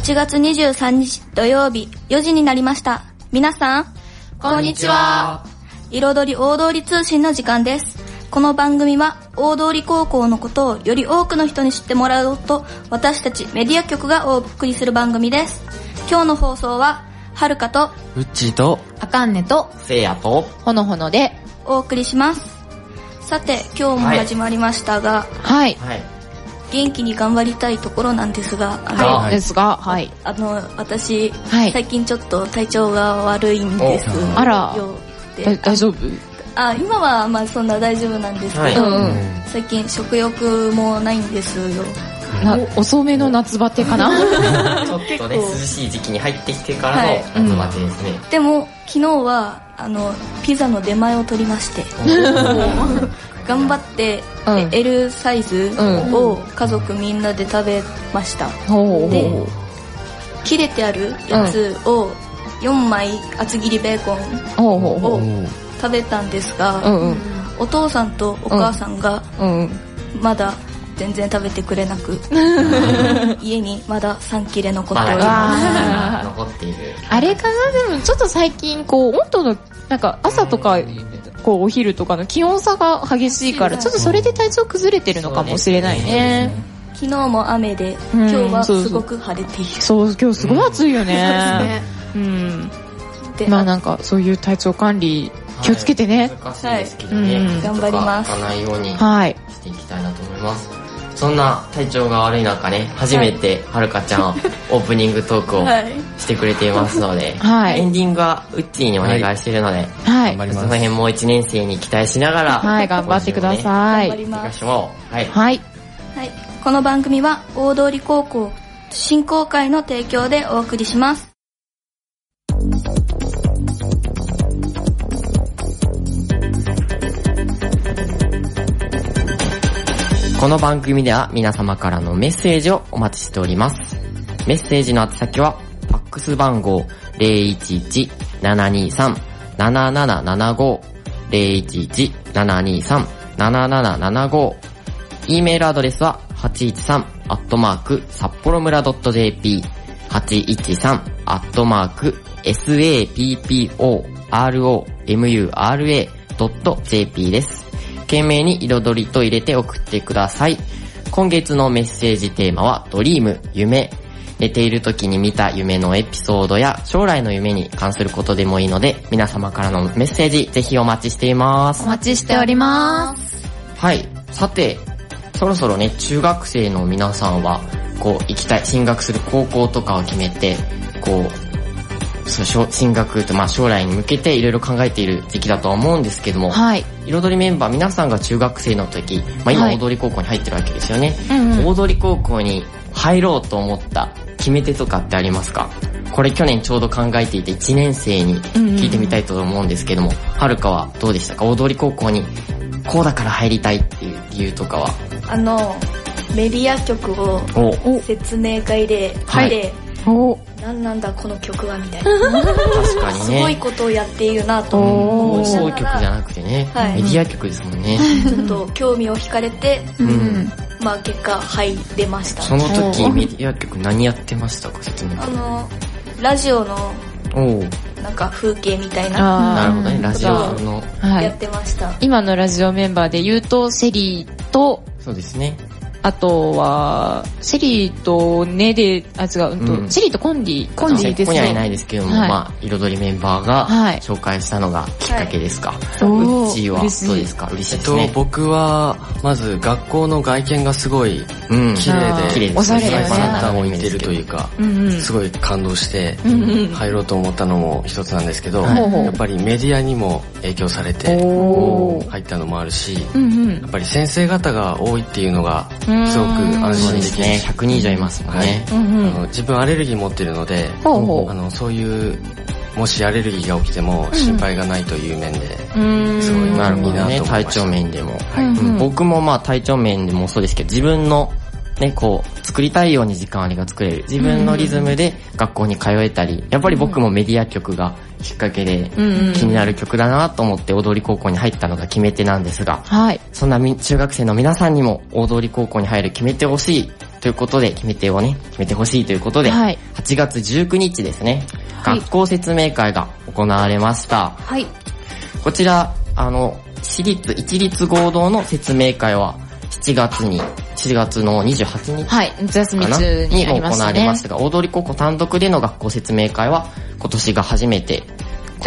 8月23日土曜日4時になりました。皆さん、 こんにちは。 彩り大通り通信の時間です。この番組は大通高校のことをより多くの人に知ってもらおうと、私たちメディア局がお送りする番組です。今日の放送ははるかとうっちーとあかんねとせいやとほのほのでお送りします。さて、今日も始まりましたが、 はい、 元気に頑張りたいところなんですが、私、最近ちょっと体調が悪いんですよ。 あら、大丈夫？ 今はまあそんな大丈夫なんですけど、最近食欲もないんですよ。 遅めの夏バテかなちょっとね、涼しい時期に入ってきてからの夏バテですね。 でも昨日はピザの出前を取りまして頑張って、L サイズを家族みんなで食べました。で、切れてあるやつを4枚厚切りベーコンを食べたんですが、お父さんとお母さんがまだ全然食べてくれなく家にまだ3切れ残っております。 残っている。 あれかな、でもちょっと最近こう温度のなんか朝とかこうお昼とかの気温差が激しいから、ちょっとそれで体調崩れてるのかもしれないね。 昨日も雨で、今日はすごく晴れている。 そう、今日すごい暑いよね。まあなんかそういう体調管理気をつけてね。 難しいですけどね。 頑張ります。 かないようにしていきたいなと思います。そんな体調が悪い中ね、初めてはるかちゃんオープニングトークをしてくれていますので、エンディングはうっちーにお願いしているので、 頑張ります。 その辺も1年生に期待しながら、 頑張ってください。 頑張ります。 この番組は大通高校振興会の提供でお送りします。 この番組では皆様からのメッセージをお待ちしております。メッセージの宛先はファックス番号 011-723-7775 011-723-7775、 E メールアドレスは 813@sapporomura.jp 813@sapporo.mura.jp です。懸命に彩りと入れて送ってください。今月のメッセージテーマはドリーム、夢。寝ている時に見た夢のエピソードや将来の夢に関することでもいいので、皆様からのメッセージぜひお待ちしています。 お待ちしております。 はい。さて、そろそろね、中学生の皆さんはこう行きたい進学する高校とかを決めて、こう進学と将来に向けていろいろ考えている時期だとは思うんですけども、彩りメンバー皆さんが中学生の時、今大通高校に入ってるわけですよね。大通高校に入ろうと思った決め手とかってありますか？これ去年ちょうど考えていて1年生に聞いてみたいと思うんですけども、はるかはどうでしたか？大通高校にこうだから入りたいっていう理由とかは。 メディア局を説明会で見て、何なんだこの曲はみたいな確かにね、すごいことをやっているなと思いながら、放送局じゃなくてね、メディア局ですもんね。 ちょっと興味を惹かれて、結果入れました。 その時メディア局何やってましたか？説明。 ラジオのなんか風景みたいな。 なるほどね、ラジオのやってました。 今のラジオメンバーで言うとセリーと、 そうですね。 あとはセリーとセリーとコンディですね。 ここにはいないですけども、彩りメンバーが紹介したのがきっかけですか？うちはどうですか？嬉しいですね。 僕はまず学校の外見がすごい綺麗で、 おしゃれでバナタンを置いてるというか、すごい感動して入ろうと思ったのも一つなんですけど、やっぱりメディアにも影響されて入ったのもあるし、やっぱり先生方が多いっていうのがすごく安心できる。 100人以上いますもんね。 自分アレルギー持ってるので、そういうもしアレルギーが起きても心配がないという面で、すごいいいなと思いました。 体調面でも、僕も体調面でもそうですけど、自分のね、こう作りたいように時間割が作れる、自分のリズムで学校に通えたり、やっぱり僕もメディア局がきっかけで気になる曲だなと思って大通高校に入ったのが決め手なんですが、そんな中学生の皆さんにも大通高校に入る決めてほしいということで決めてほしいということで、8月19日ですね、学校説明会が行われました。こちら、一律合同の説明会は7月の28日夏休み中にありましたね。 行われましたが、大通高校単独での学校説明会は今年の初めてと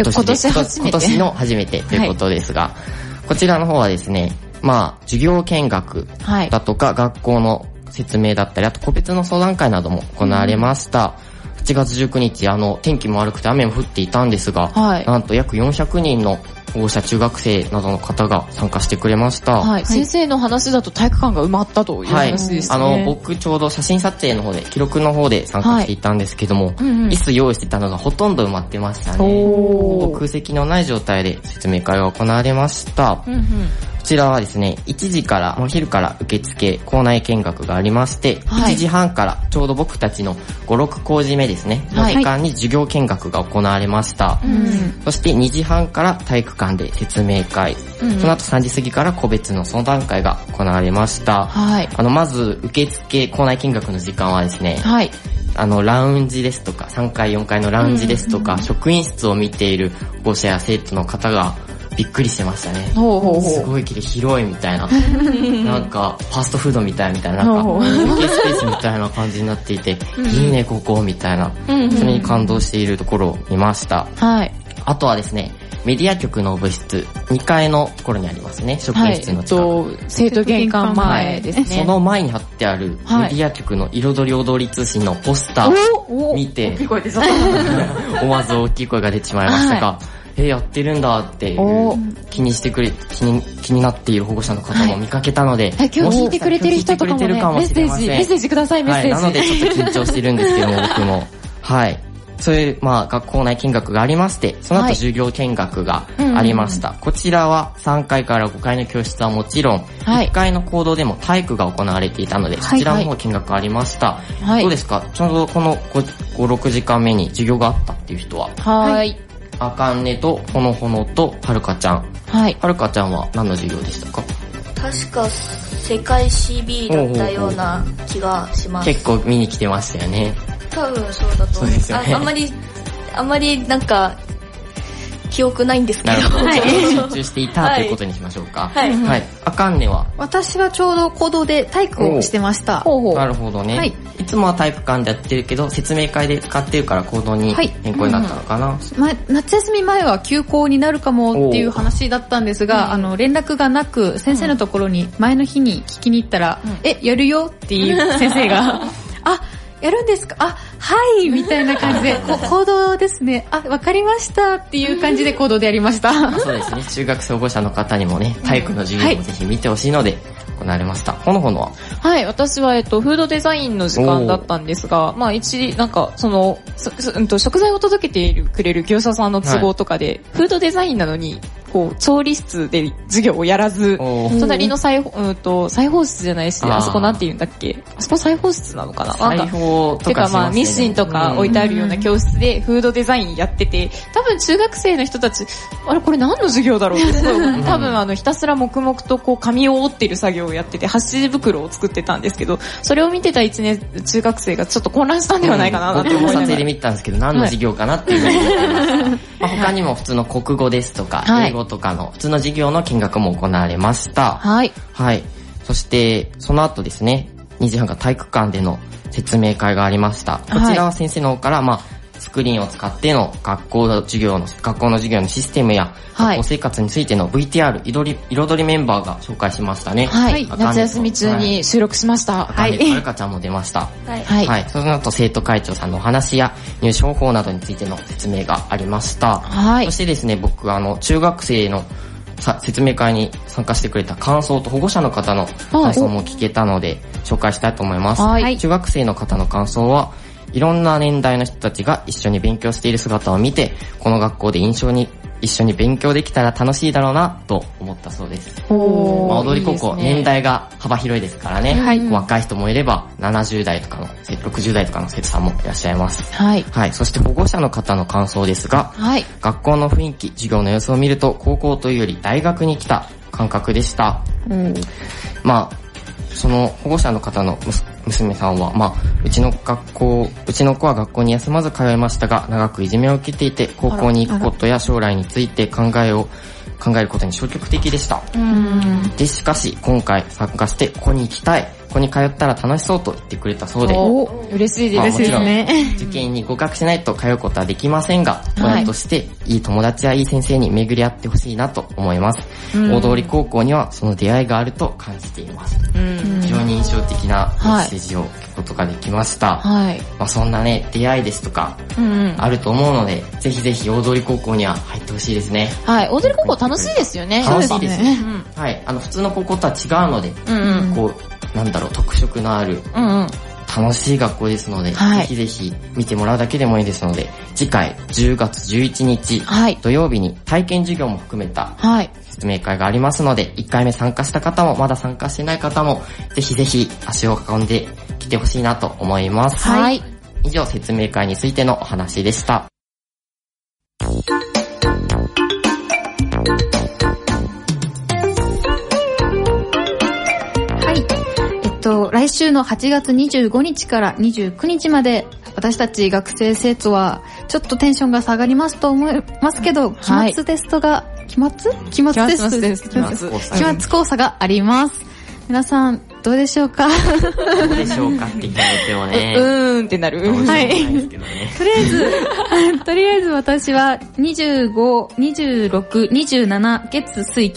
いうことですが、こちらの方はですね、授業見学だとか、学校の説明だったり、あと個別の相談会なども行われました。8月19日、天気も悪くて雨も降っていたんですが、なんと約400人の保護者、中学生などの方が参加してくれました。 先生の話だと体育館が埋まったという話ですね。 僕ちょうど写真撮影の方で、記録の方で参加していたんですけども、椅子用意してたのがほとんど埋まってましたね。空席のない状態で説明会が行われました。こちらはですね、1時からお昼から受付校内見学がありまして、1時半からちょうど僕たちの5、6工事目ですね、の時間に授業見学が行われました。そして2時半から体育館で説明会、その後3時過ぎから個別の相談会が行われました。まず受付校内見学の時間はですね、ラウンジですとか、3階4階のラウンジですとか、職員室を見ている保護者や生徒の方がびっくりしてましたね。すごい広いみたいな。なんか、ファーストフードみたいな、なんか、休憩スペースみたいな感じになっていて、いいね、ここ、みたいな。それに感動しているところを見ました。あとはですね、メディア局の部室、2階のところにありますね、職員室の近く。 生徒玄関前ですね。 その前に貼ってある、メディア局の彩り踊り通信のポスターを見て、思わず大きい声が出てしまいましたが、やってるんだって気になっている保護者の方も見かけたので、 今日聞いてくれてる人とかもね、メッセージください、メッセージ。 なのでちょっと緊張してるんですけども、僕も。そういう、学校内見学がありまして、その後授業見学がありました。こちらは3階から5階の教室はもちろん、1階の講堂でも体育が行われていたので、そちらの方見学ありました。どうですか？ちょうどこの5、6時間目に授業があったっていう人は？あかんねとほのほのとはるかちゃん。はるかちゃんは何の授業でしたか？ 確か世界史 B だったような気がします。 結構見に来てましたよね。 多分そうだと思う。そうですよね。あんまりなんか記憶ないんですけど。 なるほど。集中していたということにしましょうか。あかんねは？ 私はちょうど講堂で体育をしてました。 なるほどね。いつもは体育館でやってるけど、説明会で使ってるから講堂に変更になったのかな。 夏休み前は休校になるかもっていう話だったんですが、連絡がなく、先生のところに前の日に聞きに行ったら、やるよっていう先生が、やるんですか？はいみたいな感じで、行動ですね。わかりましたっていう感じで行動でやりました。 そうですね。中学生保護者の方にもね、体育の授業をぜひ見てほしいので、行われました。ほのほのは？ 私はフードデザインの時間だったんですが、なんか食材を届けてくれる業者さんの都合とかで、フードデザインなのに調理室で授業をやらず、隣の裁縫室じゃないし、あそこなんて言うんだっけ？あそこ裁縫室なのかな？ 裁縫とかしますね。 ミシンとか置いてあるような教室でフードデザインやってて、多分中学生の人たち、これ何の授業だろうってすごい、多分ひたすら黙々と紙を折ってる作業をやってて、箸袋を作ってたんですけど、それを見てた1年中学生がちょっと混乱したんではないかなって思いながら。 僕も撮影で見たんですけど、何の授業かなっていうふうに思いました。他にも普通の国語ですとか、英語とかの普通の授業の見学も行われました。そして、その後ですね、2時半から体育館での説明会がありました。こちらは先生の方から、スクリーンを使っての学校の授業のシステムや、学校生活についての VTR、彩りメンバーが紹介しましたね。 夏休み中に収録しました。 はるかちゃんも出ました。その後生徒会長さんのお話や入試方法などについての説明がありました。そしてですね、僕中学生の説明会に参加してくれた感想と保護者の方の感想も聞けたので紹介したいと思います。中学生の方の感想は、いろんな年代の人たちが一緒に勉強している姿を見て、この学校で一緒に勉強できたら楽しいだろうなと思ったそうです。踊り高校、年代が幅広いですからね、若い人もいれば70代とかの60代とかの生徒さんもいらっしゃいます。そして保護者の方の感想ですが、学校の雰囲気、授業の様子を見ると高校というより大学に来た感覚でした。 その保護者の方の娘さんは、うちの子は学校に休まず通いましたが、長くいじめを受けていて、高校に行くことや将来について考えることに消極的でした。で、しかし、今回参加して、ここに行きたい、ここに通ったら楽しそうと言ってくれたそうで。 嬉しいです。 もちろん、受験に合格しないと通うことはできませんが、親として、いい友達やいい先生に巡り合ってほしいなと思います。大通高校には、その出会いがあると感じています。非常に印象的なメッセージを聞くことができました。そんなね、出会いですとか、あると思うので、ぜひぜひ大通高校には入ってほしいですね。 大通高校楽しいですよね。 楽しいですね。普通の高校とは違うので、特色のある、楽しい学校ですので、ぜひぜひ見てもらうだけでもいいですので、次回10月11日、土曜日に体験授業も含めた説明会がありますので、1回目参加した方もまだ参加してない方も、ぜひぜひ足を運んできてほしいなと思います。以上、説明会についてのお話でした。 来週の8月25日から29日まで、私たち学生生徒はちょっとテンションが下がりますと思いますけど、期末テストが、期末考査があります。皆さん、どうでしょうか？ どうでしょうかって聞かれてもね。 ってなる。 はい。とりあえず私は25、26、27、月火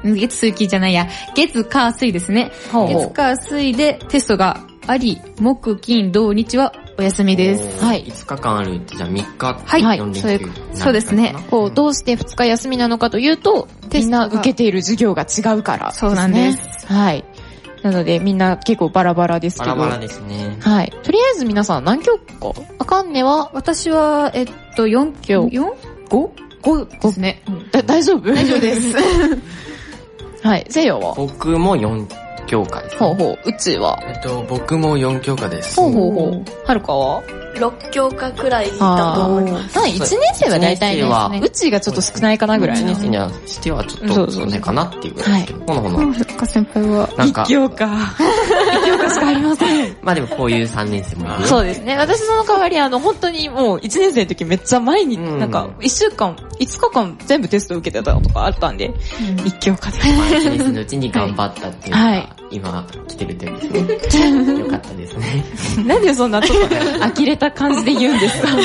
水ですね。月火水でテストがあり、木金土日はお休みです。 5日間あるって、じゃあ3日、4連休。 そうですね。 どうして2日休みなのかというと、みんな受けている授業が違うから。 そうなんです。 なのでみんな結構バラバラですけど。 バラバラですね。 とりあえず皆さん何教科？あかんねは？ 私は、4教。5ですね。 大丈夫？ 大丈夫です。 せいやは？ 僕も4教科です。 うちは？ 僕も4教科です。 はるかは ？6教科くらいだと思います。 1年生は大体ね、うちがちょっと少ないかなぐらい。 1年生にはしてはちょっと少ないかなっていうぐらいですけど、ほの先輩は 1教科。1教科しかありません。 でもこういう3年生もいる。 そうですね。私その代わり本当にもう1年生の時めっちゃ前に1週間、5日間全部テスト受けてたのとかあったんで、1教科で。 1年生のうちに頑張ったっていうのが今来てるというですね。よかったですね。 なんでそんなちょっと呆れた感じで言うんですか？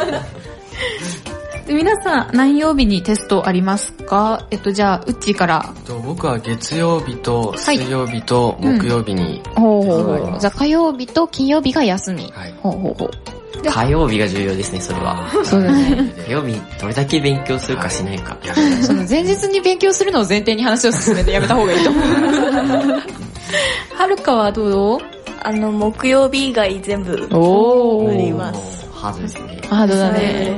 皆さん何曜日にテストありますか？じゃあうちから。 僕は月曜日と水曜日と木曜日に。 じゃあ火曜日と金曜日が休み。 火曜日が重要ですね、それは。 そうだね。 火曜日どれだけ勉強するかしないか。 その前日に勉強するのを前提に話を進めてやめた方がいいと思う。 はるかはどう？ 木曜日以外全部売ります。 ハードですね。 ハードだね。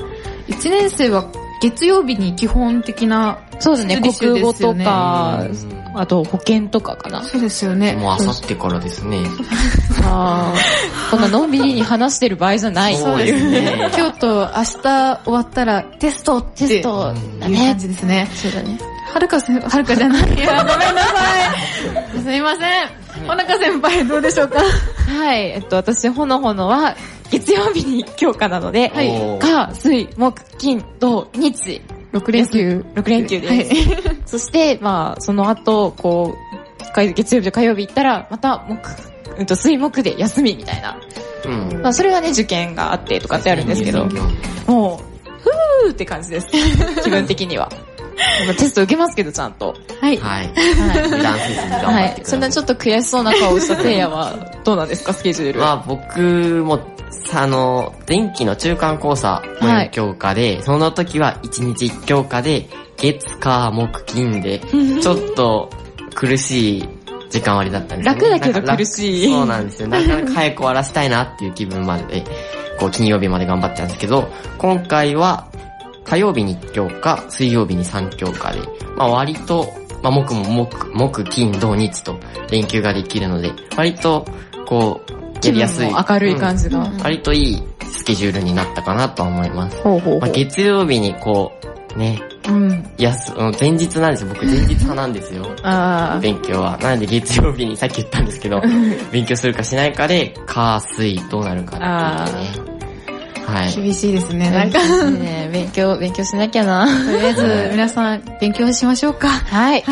1年生は月曜日に基本的な、 そうですね、国語とか、あと保健とかかな。 そうですよね。 もうあさってからですね。 こんなのんびりに話してる場合じゃない。 そうですね。今日と明日終わったらテストっていう感じですね。 そうだね。 はるかじゃない。いや、ごめんなさい。すいません。ほのか先輩どうでしょうか？ 私、ほのは月曜日に教科なので、火、水、木、金、土、日。 6連休です。そして、その後、月曜日と火曜日行ったら、また水木で休みみたいな。それはね、受験があってとかってあるんですけど、もう、ふーって感じです。気分的には。テスト受けますけど、ちゃんと。 はい。油断せずに頑張ってください。 そんなちょっと悔しそうな顔をしたせいやは、どうなんですか、スケジュール？ 僕も、前期の中間考査の4教科で、その時は1日1教科で、月、火、木、金で、ちょっと苦しい時間割だったんですね。 楽だけど苦しい。 そうなんですよ。なかなか早く終わらせたいなっていう気分まで、金曜日まで頑張ってたんですけど、今回は、火曜日に1教科、水曜日に3教科で、割と、木、金、土、日と連休ができるので、割と、やりやすい。 明るい感じが。 割といいスケジュールになったかなと思います。月曜日にいや、前日なんですよ。僕前日派なんですよ。勉強は。なので月曜日にさっき言ったんですけど、勉強するかしないかで、火、水どうなるかっていうね。はい。 厳しいですね。なんか勉強しなきゃな。 とりあえず皆さん勉強しましょうか。 はい。 はい。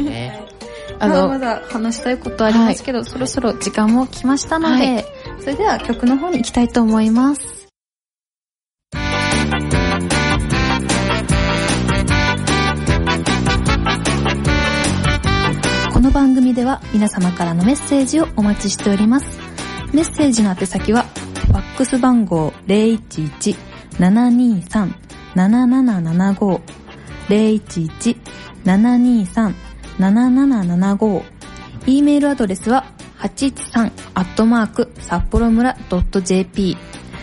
まだ話したいことありますけど、そろそろ時間も来ましたので、それでは曲の方に行きたいと思います。この番組では皆様からのメッセージをお待ちしております。メッセージの宛先はファックス番号 011-723-7775 011-723-7775 E メールアドレスは813@sapporo-mura.jp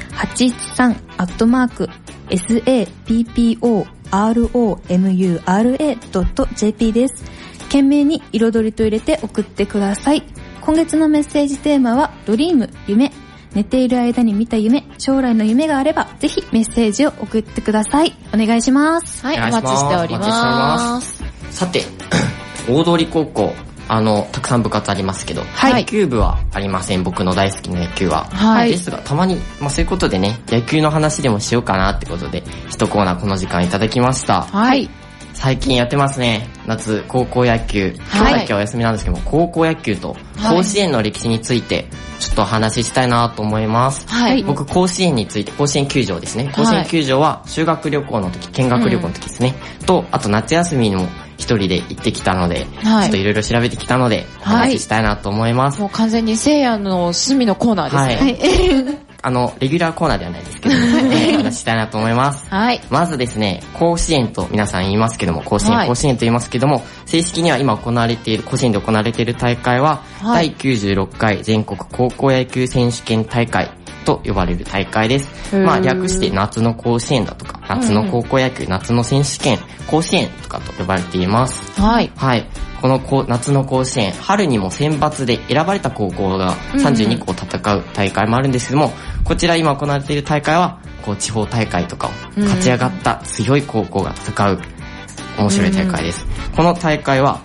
813@sapporo-mura.jp です。懸命に彩りと入れて送ってください。今月のメッセージテーマはドリーム、夢。寝ている間に見た夢、将来の夢があれば、ぜひメッセージを送ってください。お願いします。 はい、お待ちしております。 さて、大通高校、たくさん部活ありますけど、野球部はありません。僕の大好きな野球は。ですが、たまに、そういうことでね、野球の話でもしようかなってことで、一コーナーこの時間いただきました。最近やってますね。夏、高校野球。今日だけはお休みなんですけども、高校野球と甲子園の歴史について、ちょっとお話ししたいなと思います。僕、甲子園について、甲子園球場ですね。甲子園球場は修学旅行の時、見学旅行の時ですね。と、あと夏休みにも一人で行ってきたので、ちょっといろいろ調べてきたので、お話ししたいなと思います。 もう完全に聖夜の趣味のコーナーですね。 レギュラーコーナーではないですけど、お話ししたいなと思います。まずですね、甲子園と皆さん言いますけども、甲子園と言いますけども、正式には今行われている、甲子園で行われている大会は、第96回全国高校野球選手権大会と呼ばれる大会です。略して夏の甲子園だとか、夏の高校野球、夏の選手権、甲子園とかと呼ばれています。この夏の甲子園、春にも選抜で選ばれた高校が32校戦う大会もあるんですけども、こちら今行われている大会は、地方大会とかを勝ち上がった強い高校が戦う面白い大会です。この大会は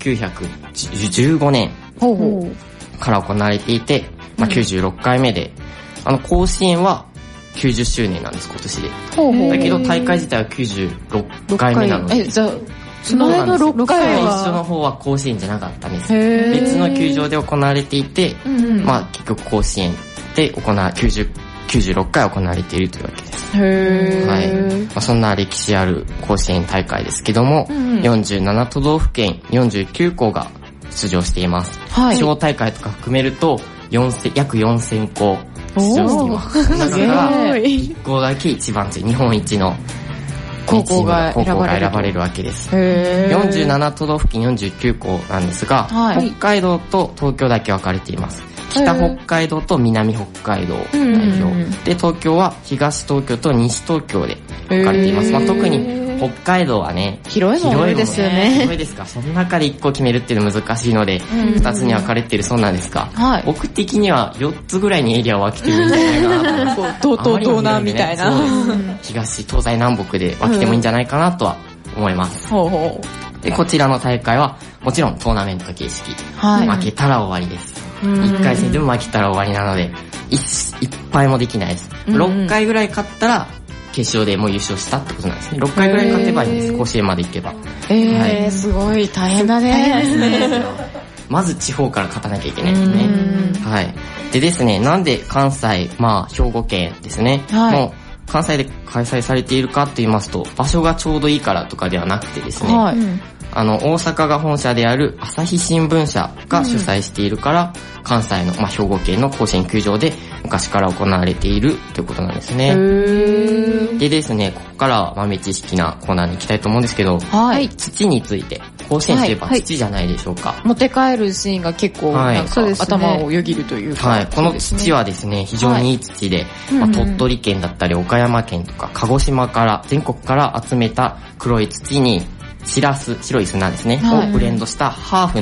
1915年から行われていて、96回目で、甲子園は90周年なんです、今年で。だけど大会自体は96回目なので。 その前の6回は一緒の方は甲子園じゃなかったんです。別の球場で行われていて、結局甲子園で96回行われているというわけです。そんな歴史ある甲子園大会ですけども、47都道府県49校が出場しています。地方大会とか含めると約4000校出場しています。だから1校だけ一番強い日本一の高校が選ばれるわけです。47都道府県49校なんですが、北海道と東京だけ分かれています。北北海道と南北海道代表。で、東京は東東京と西東京で分かれています。特に北海道はね、 広いものですよね。 広いですか。その中で1個決めるっていうの難しいので、2つに分かれているそうなんですが、僕的には4つぐらいにエリアを分けてるんじゃないかなと。 東南みたいな。 東、東西南北で分けてもいいんじゃないかなとは思います。で、こちらの大会は、もちろんトーナメント形式。負けたら終わりです。1回戦でも負けたら終わりなので、1敗もできないです。6回ぐらい勝ったら、決勝でもう優勝したってことなんですね。6回ぐらい勝てばいいんです。甲子園まで行けば。 すごい大変だね。 大変ですね。まず地方から勝たなきゃいけないですね。でですね、なんで関西、兵庫県ですね。もう関西で開催されているかと言いますと、場所がちょうどいいからとかではなくてですね、大阪が本社である朝日新聞社が主催しているから、関西の、兵庫県の甲子園球場で昔から行われているということなんですね。でですね、ここからは豆知識なコーナーに行きたいと思うんですけど、土について、甲子園といえば土じゃないでしょうか。 持って帰るシーンが結構なんか頭をよぎるというか。 この土はですね、非常にいい土で、鳥取県だったり岡山県とか鹿児島から全国から集めた黒い土に白い砂ですね、をブレンドしたハーフの土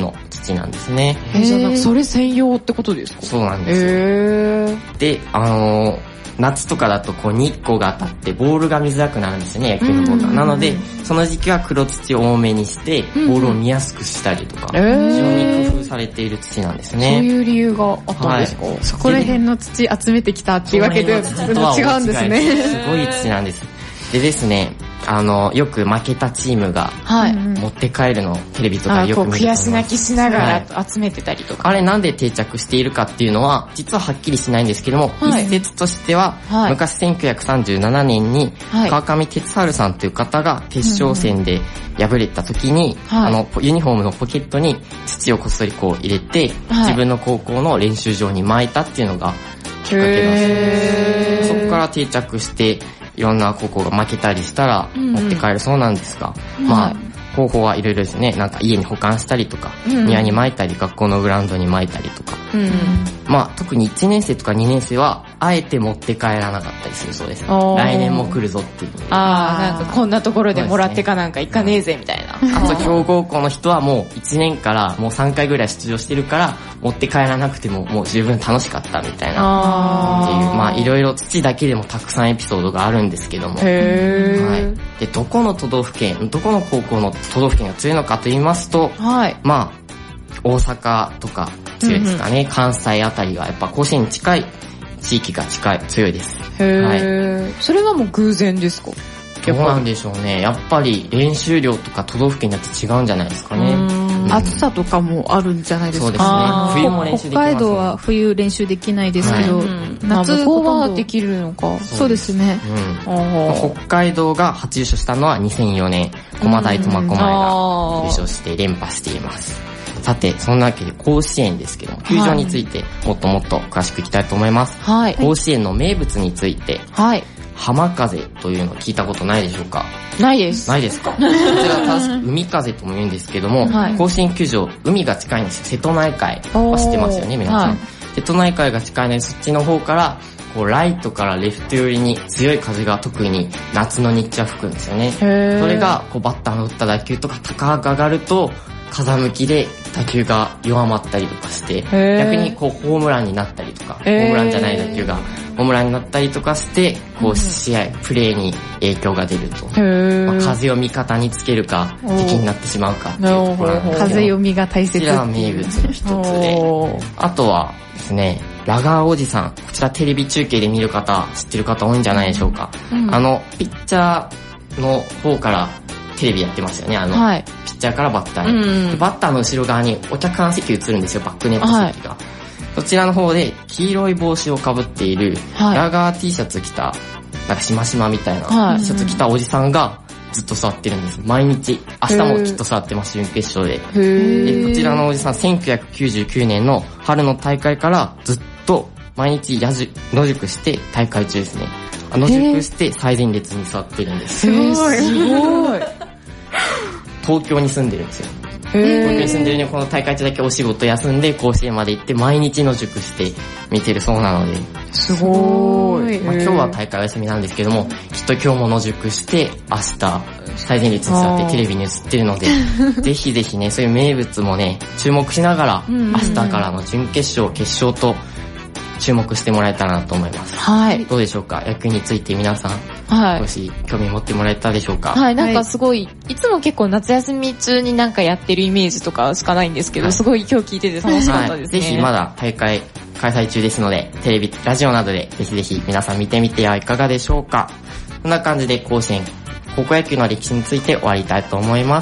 土なんですね。 じゃあそれ専用ってことですか？ そうなんですよ。で、夏とかだとこう日光が当たってボールが見づらくなるんですよね、野球のボールが。なので、その時期は黒土を多めにして、ボールを見やすくしたりとか、非常に工夫されている土なんですね。 そういう理由があったんですか？はい、 そこら辺の土集めてきたっていうわけでは違うんですね。 すごい土なんです。でですね、よく負けたチームが持って帰るのをテレビとかでよく見ると思います。 悔し泣きしながら集めてたりとか。 あれなんで定着しているかっていうのは、実ははっきりしないんですけども、一説としては、昔1937年に川上哲治さんという方が決勝戦で敗れた時に、ユニフォームのポケットに土をこっそりこう入れて、自分の高校の練習場に撒いたっていうのがきっかけなんです。そこから定着して、いろんな高校が負けたりしたら持って帰るそうなんですが、まあ方法はいろいろですね。なんか家に保管したりとか、庭に撒いたり、学校のグラウンドに撒いたりとか。まあ特に1年生とか2年生はあえて持って帰らなかったりするそうです。来年も来るぞっていう。 なんかこんなところでもらってかなんか行かねえぜみたいな。 あと強豪校の人はもう1年からもう3回ぐらい出場してるから持って帰らなくてももう十分楽しかったみたいな。っていう、まあいろいろ土だけでもたくさんエピソードがあるんですけども。で、どこの都道府県、どこの高校の都道府県が強いのかと言いますと、まあ大阪とか強いですかね。関西あたりがやっぱ甲子園に近い地域が強いです。 それはもう偶然ですか？ どうなんでしょうね。やっぱり練習量とか都道府県によって違うんじゃないですかね。 暑さとかもあるんじゃないですか？ そうですね。冬も練習できますね。 北海道は冬練習できないですけど、夏はできるのか。 そうですね。 北海道が初優勝したのは2004年、駒大苫小牧が優勝して連覇しています。さて、そんなわけで甲子園ですけども、球場についてもっともっと詳しくいきたいと思います。甲子園の名物について、浜風というのを聞いたことないでしょうか？ ないです。 ないですか？こちら確か海風とも言うんですけども、甲子園球場、海が近いんですよ。瀬戸内海は知ってますよね、皆さん。瀬戸内海が近いので、そっちの方から、こうライトからレフト寄りに強い風が特に夏の日中は吹くんですよね。それがこうバッターの打った打球とか高く上がると、風向きで打球が弱まったりとかして、逆にこうホームランになったりとか、ホームランじゃない打球がホームランになったりとかして、こう試合、プレーに影響が出ると。風を味方につけるか、敵になってしまうかっていうところなんですけど。 風読みが大切。 こちらは名物の一つで。あとはですね、ラガーおじさん。こちらテレビ中継で見る方、知ってる方多いんじゃないでしょうか。ピッチャーの方からテレビやってますよね。ピッチャーからバッターに。バッターの後ろ側にお客さん席映るんですよ、バックネット席が。そちらの方で黄色い帽子をかぶっている、ラガー T シャツ着た、なんかしましまみたいな T シャツ着たおじさんがずっと座ってるんです。毎日、明日もきっと座ってます、準決勝で。で、こちらのおじさん、1999年の春の大会からずっと毎日野宿して大会中ですね。野宿して最前列に座ってるんです。 すごい。 東京に住んでるんですよ。東京に住んでるのにこの大会中だけお仕事休んで甲子園まで行って毎日野宿して見てるそうなので。 すごい。 今日は大会お休みなんですけども、きっと今日も野宿して明日最前列に座ってテレビに映ってるので、ぜひぜひね、そういう名物もね、注目しながら明日からの準決勝、決勝と注目してもらえたらなと思います。どうでしょうか？野球について皆さん、少し興味持ってもらえたでしょうか？ なんかすごい、いつも結構夏休み中になんかやってるイメージとかしかないんですけど、すごい今日聞いてて楽しかったですね。 ぜひまだ大会開催中ですので、テレビ、ラジオなどでぜひぜひ皆さん見てみてはいかがでしょうか？こんな感じで甲子園、高校野球の歴史について終わりたいと思います。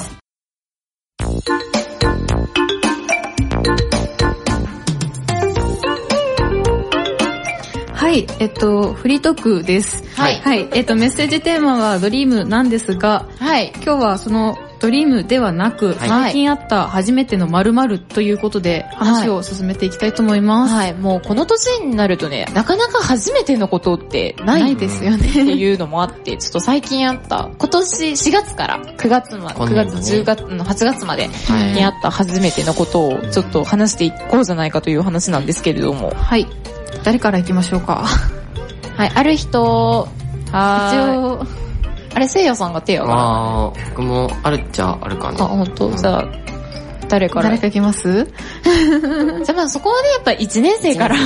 はい、フリートークです。メッセージテーマはドリームなんですが、今日はそのドリームではなく、最近あった初めての〇〇ということで話を進めていきたいと思います。 もうこの年になるとね、なかなか初めてのことってないですよねっていうのもあって、ちょっと最近あった、今年4月から9月まで、9月、10月、8月までにあった初めてのことをちょっと話していこうじゃないかという話なんですけれども。 誰から行きましょうか？ ある人、一応、あれ、せいやさんが手を挙げた。 僕もあるっちゃあるかな。 本当？じゃあ、 誰から行きます？ じゃあまあそこはね、やっぱ1年生から。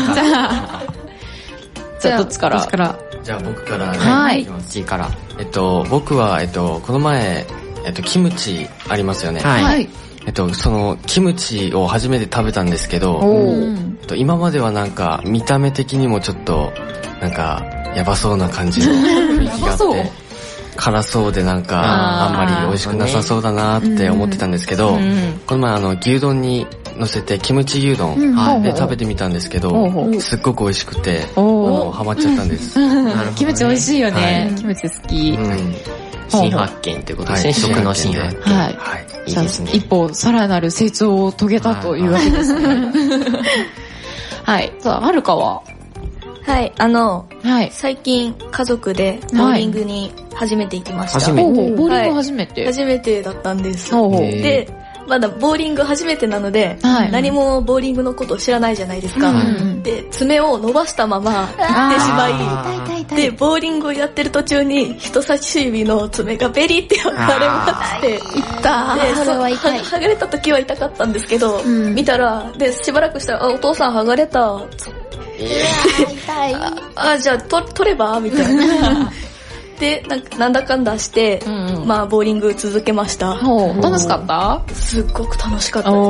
じゃあどっちから？ じゃあ僕からね。 はい。 1位から。 僕は、この前、キムチありますよね。 はい。 その、キムチを初めて食べたんですけど、今まではなんか、見た目的にもちょっと、なんか、やばそうな感じの雰囲気があって、辛そうでなんか、あんまり美味しくなさそうだなって思ってたんですけど、この前牛丼に乗せてキムチ牛丼で食べてみたんですけど、すっごく美味しくて、ハマっちゃったんです。 キムチ美味しいよね。キムチ好き。 新発見ということですね。食の新発見。 はい。いいですね。一歩さらなる成長を遂げたというわけですね。はい。さあ、はるかは？ はい、最近家族でボーリングに初めて行きました。 ボーリング初めて？ 初めてだったんです。で、まだボーリング初めてなので、何もボーリングのことを知らないじゃないですか。で、爪を伸ばしたまま行ってしまい、で、ボーリングをやってる途中に人差し指の爪がベリって剥がれまして、剥がれた時は痛かったんですけど、見たら、で、しばらくしたら、お父さん剥がれた。じゃあ取ればみたいな。で、なんだかんだして、まあ、ボーリング続けました。 楽しかった？ すっごく楽しかったです。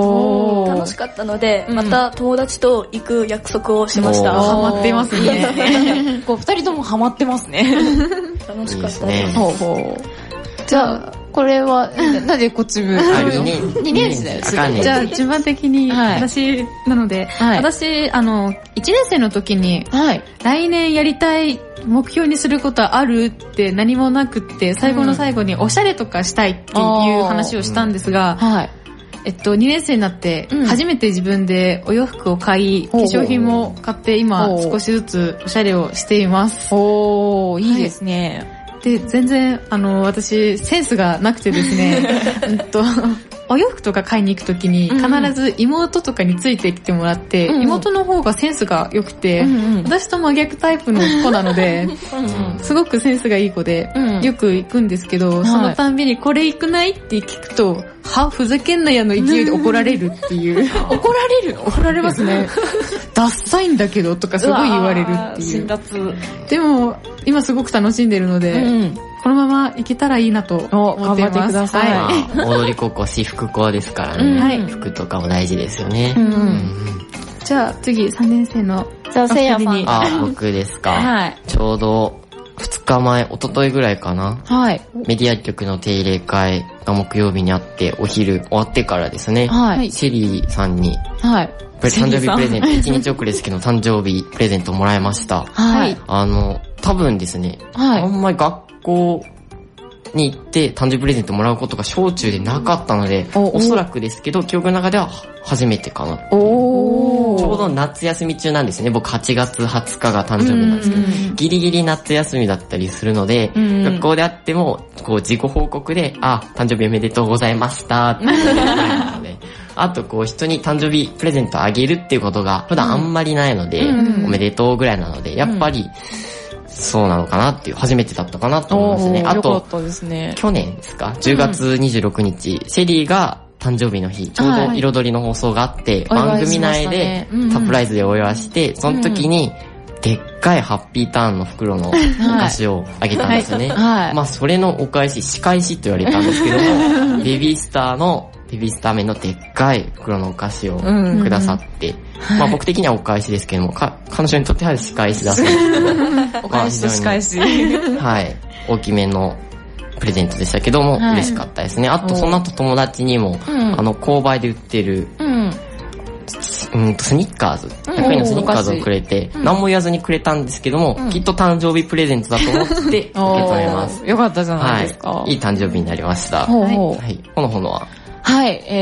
楽しかったので、また友達と行く約束をしました。 ハマってますね。 二人ともハマってますね。 楽しかったです。 じゃあ、これは、なんでこっち向2年生だよ。 じゃあ、順番的に、私なので、私、1年生の時に、来年やりたい目標にすることはあるって何もなくって、最後の最後におしゃれとかしたいっていう話をしたんですが、2年生になって、初めて自分でお洋服を買い、化粧品も買って、今少しずつおしゃれをしています。 いいですね。 で、全然、私、センスがなくてですね、お洋服とか買いに行くときに、必ず妹とかについてきてもらって、妹の方がセンスが良くて、私と真逆タイプの子なので、すごくセンスがいい子で、よく行くんですけど、そのたんびにこれ行くないって聞くと、ふざけんなやの勢いで怒られるっていう。 怒られるの？ 怒られますね。ダッサいんだけどとかすごい言われるっていう。 辛辣。 でも、今すごく楽しんでるので、このまま行けたらいいなと思っています。 頑張ってください。大通高校私服校ですからね。服とかも大事ですよね。 じゃあ次3年生の。 じゃあせいやさん。 僕ですか。ちょうど2日前、一昨日ぐらいかな。メディア局の定例会が木曜日にあって、お昼終わってからですね。シェリーさんに。誕生日プレゼント、1日遅れですけど誕生日プレゼントもらいました。多分ですね、あんまり学校に行って誕生日プレゼントもらうことが小中でなかったので、おそらくですけど、記憶の中では初めてかな。ちょうど夏休み中なんですね。僕8月20日が誕生日なんですけど、ギリギリ夏休みだったりするので、学校であっても、自己報告で、誕生日おめでとうございましたっていうので、あと人に誕生日プレゼントあげるっていうことが普段あんまりないので、おめでとうぐらいなので、やっぱり、そうなのかなっていう、初めてだったかなと思いますね。あと、去年ですか ?10 月26日、シェリーが誕生日の日、ちょうど彩りの放送があって、番組内でサプライズでお祝いして、その時に、でっかいハッピーターンの袋のお菓子をあげたんですよね。まあ、それのお返し、仕返しって言われたんですけども、ベビースター麺のでっかい袋のお菓子をくださって、まあ僕的にはお返しですけども、彼女にとっては仕返しだったんですけど、 お返しと仕返し。 はい。大きめのプレゼントでしたけども、嬉しかったですね。あと、その後友達にも、購買で売ってる、スニッカーズ。100円のスニッカーズをくれて、何も言わずにくれたんですけども、きっと誕生日プレゼントだと思って受け止めます。 よかったじゃないですか。 いい誕生日になりました。はい。ほのほのは？ はい。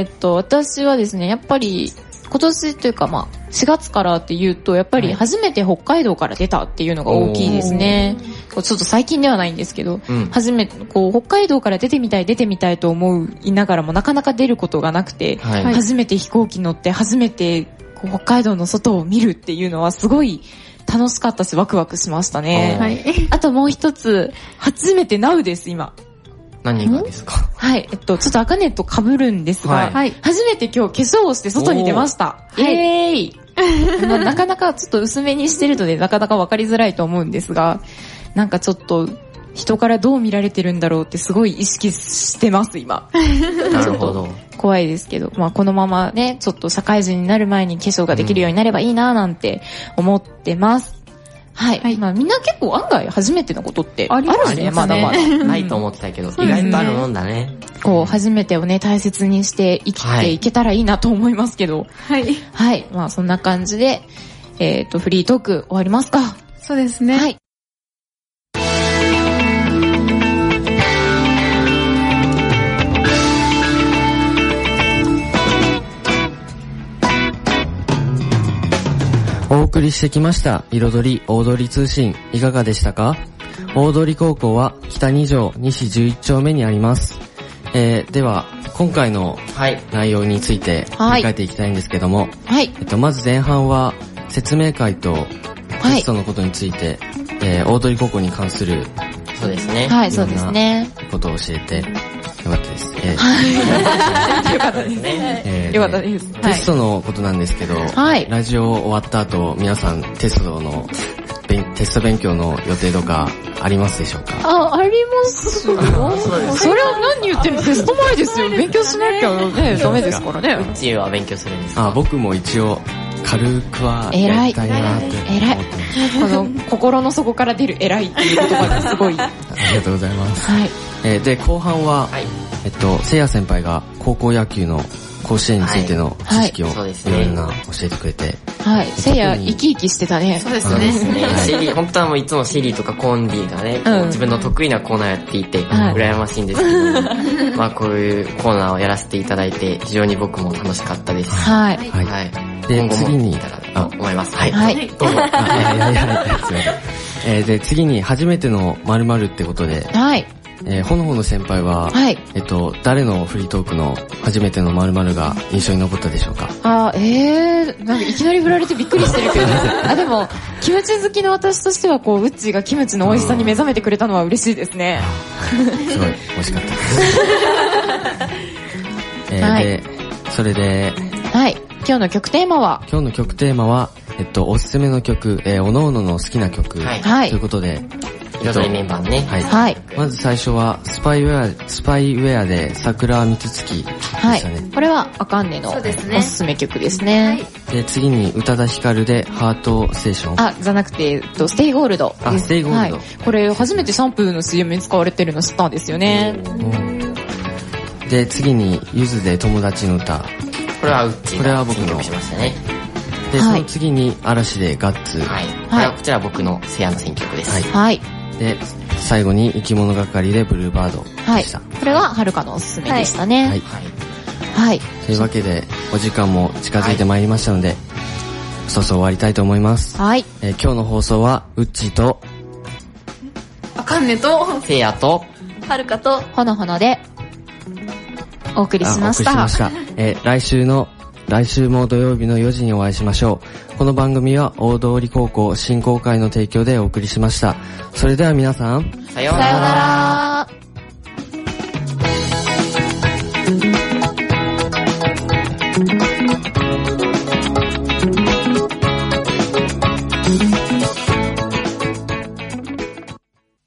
私はですね、やっぱり、今年というかまあ、4月からっていうと、やっぱり初めて北海道から出たっていうのが大きいですね。ちょっと最近ではないんですけど、初めて、北海道から出てみたいと思いながらもなかなか出ることがなくて、初めて飛行機乗って、初めて北海道の外を見るっていうのはすごい楽しかったし、ワクワクしましたね。あともう一つ、初めてナウです、今。 何がですか？ はい、ちょっとアカネと被るんですが、 はい、 初めて今日化粧をして外に出ました。イエーイなかなかちょっと薄めにしてるのでなかなかわかりづらいと思うんですが、なんかちょっと人からどう見られてるんだろうってすごい意識してます今。 なるほど。 怖いですけど、まあこのままね、ちょっと社会人になる前に化粧ができるようになればいいななんて思ってます。はい。はい、まあみんな結構案外初めてのことってあるね、まだまだ。 ないと思ってたけど、意外とあるもんだね。 こう、初めてをね、大切にして生きていけたらいいなと思いますけど。 はい。 はい。まあそんな感じで、フリートーク終わりますか。 そうですね。はい。 お送りしてきました彩り大通通信、いかがでしたか？大通高校は北2条西11丁目にあります。では今回の内容について振り返っていきたいんですけども、 はい。 まず前半は説明会とテストのことについて、大通高校に関するそうですね。 はい、そうですね。 ことを教えてよかったです。 よかったですね。よかったです。 テストのことなんですけど、 はい、 ラジオ終わった後、皆さんテスト勉強の予定とかありますでしょうか？ ありますよ。それは何言ってるの？テスト前ですよ。勉強しなきゃね、ダメですからね。 うちは勉強するんですか？ 僕も一応、軽くはやりたいなって思って偉い。この心の底から出る偉いっていう言葉がすごい。 ありがとうございます。 はい。 で、後半は、せいや先輩が高校野球の甲子園についての知識をいろんな教えてくれて。 はい。せいや生き生きしてたね。 そうですね。 シリ、本当はもういつもシリとかコンディがね、自分の得意なコーナーやっていて、羨ましいんですけど、まあこういうコーナーをやらせていただいて、非常に僕も楽しかったです。 はい。 はい。 で、次に、 思います。はい。 はい。 どうぞ。 すいません。で、次に初めての〇〇ってことで、 はい。 ほのほの先輩は、 はい。 誰のフリートークの初めての〇〇が印象に残ったでしょうか？ なんかいきなり振られてびっくりしてるけど、でも、キムチ好きの私としては、こう、ウッチーがキムチの美味しさに目覚めてくれたのは嬉しいですね。 すごい、美味しかったです。 はい。 で、それで、 はい。今日の曲テーマは、 おすすめの曲、おのおのの好きな曲、 はい。 ということで、 彩りメンバーね。 はい。 はい。 まず最初は、スパイウェアで桜三つ月でしたね。 はい。これは、あかんねのおすすめ曲ですね。 で、次に、宇多田ヒカルで、ハートステーション。 じゃなくて、ステイゴールド。 ステイゴールド。はい。 これ、初めてシャンプーの CM に使われてるの知ったんですよね。 で、次に、ゆずで友達の歌。 これはうちが僕のしましたね。 で、その次に、嵐でガッツ。 はい。これはこちら僕のせやの選曲です。 はい。 で、最後に生き物係でブルーバードでした。 はい。これははるかのおすすめでしたね。 はい。 はい。 というわけで、お時間も近づいてまいりましたので、そろそろ終わりたいと思います。 はい。 今日の放送は、うっちーと、 あかんねと、 せいやと、 はるかと、 ほのほので、お送りしました。 来週も土曜日の4時にお会いしましょう。この番組は大通高校振興会の提供でお送りしました。それでは皆さん、 さようなら。